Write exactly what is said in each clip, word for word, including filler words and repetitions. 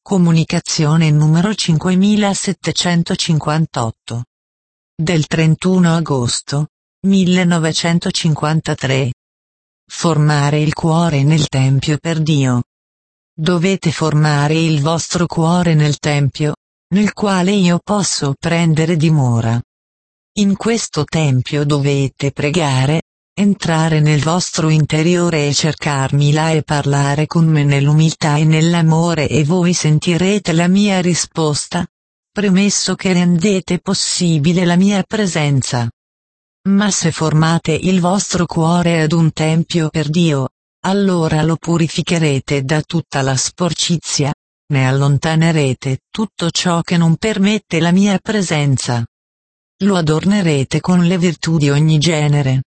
Comunicazione numero cinquemilasettecentocinquantotto. Del trentuno agosto millenovecentocinquantatré. Formare il cuore nel Tempio per Dio. Dovete formare il vostro cuore nel Tempio, nel quale io posso prendere dimora. In questo Tempio dovete pregare, entrare nel vostro interiore e cercarmi là e parlare con me nell'umiltà e nell'amore e voi sentirete la mia risposta, premesso che rendete possibile la mia presenza. Ma se formate il vostro cuore ad un tempio per Dio, allora lo purificherete da tutta la sporcizia, ne allontanerete tutto ciò che non permette la mia presenza. Lo adornerete con le virtù di ogni genere.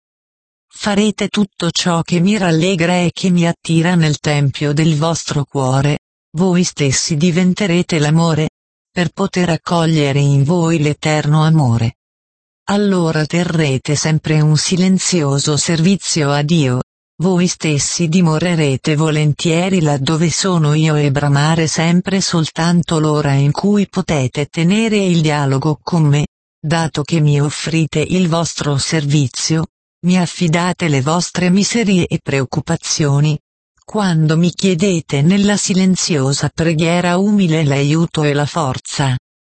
Farete tutto ciò che mi rallegra e che mi attira nel tempio del vostro cuore, voi stessi diventerete l'amore, per poter accogliere in voi l'eterno amore. Allora terrete sempre un silenzioso servizio a Dio, voi stessi dimorerete volentieri laddove sono io e bramare sempre soltanto l'ora in cui potete tenere il dialogo con me, dato che mi offrite il vostro servizio. Mi affidate le vostre miserie e preoccupazioni, quando mi chiedete nella silenziosa preghiera umile l'aiuto e la forza.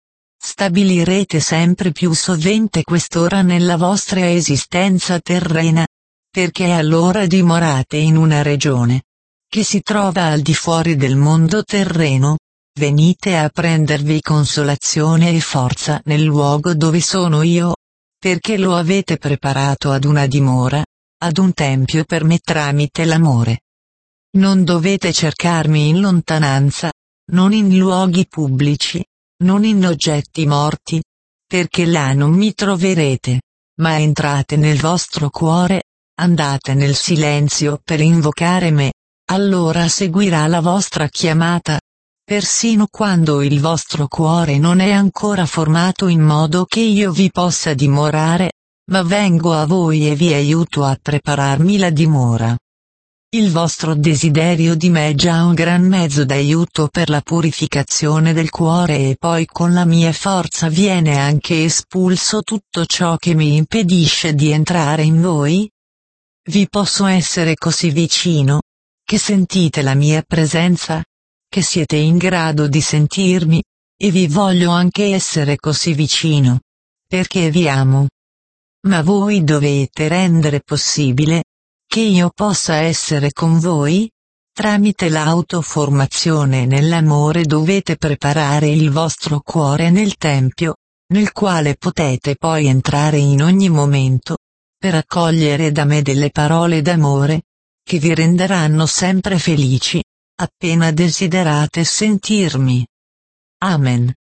Stabilirete sempre più sovente quest'ora nella vostra esistenza terrena, perché allora dimorate in una regione che si trova al di fuori del mondo terreno. Venite a prendervi consolazione e forza nel luogo dove sono io, perché lo avete preparato ad una dimora, ad un tempio per me tramite l'amore. Non dovete cercarmi in lontananza, non in luoghi pubblici, non in oggetti morti, perché là non mi troverete, ma entrate nel vostro cuore, andate nel silenzio per invocare me, allora seguirà la vostra chiamata. Persino quando il vostro cuore non è ancora formato in modo che io vi possa dimorare, ma vengo a voi e vi aiuto a prepararmi la dimora. Il vostro desiderio di me è già un gran mezzo d'aiuto per la purificazione del cuore e poi con la mia forza viene anche espulso tutto ciò che mi impedisce di entrare in voi? Vi posso essere così vicino, che sentite la mia presenza? Che siete in grado di sentirmi, e vi voglio anche essere così vicino, perché vi amo. Ma voi dovete rendere possibile che io possa essere con voi? Tramite l'autoformazione nell'amore dovete preparare il vostro cuore nel tempio, nel quale potete poi entrare in ogni momento, per accogliere da me delle parole d'amore, che vi renderanno sempre felici, appena desiderate sentirmi. Amen.